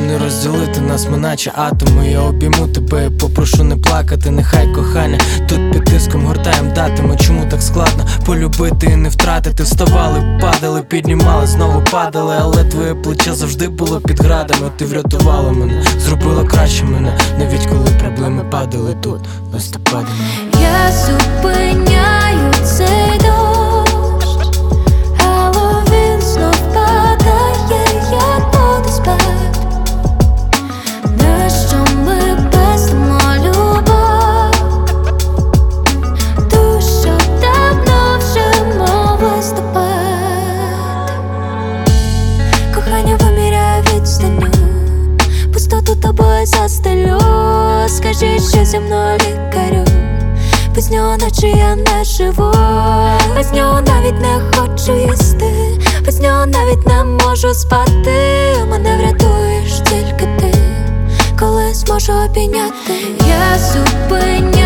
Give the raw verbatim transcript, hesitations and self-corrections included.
не розділити нас, ми наче атоми. Я обійму тебе і попрошу не плакати. Нехай кохання тут під тиском гортаєм датиме. Чому так складно полюбити і не втратити? Вставали, падали, піднімали, знову падали, але твоє плече завжди було під градами. Ти врятувала мене, зробила краще мене, навіть коли проблеми падали тут листопадами. Я зупиняю цей дощ, але він знов падає, як водоспад. Нащо ми пестимо любов, ту, що давно вже мов листопад. Кохання виміряє відстанню, пустоту тобою застелю. Скажіть, що зі мною, лікарю, без нього наче я не живу. Без нього навіть не хочу їсти, без нього навіть не можу спати. Мене врятуєш тільки ти, коли зможу обійняти. Я зупиняю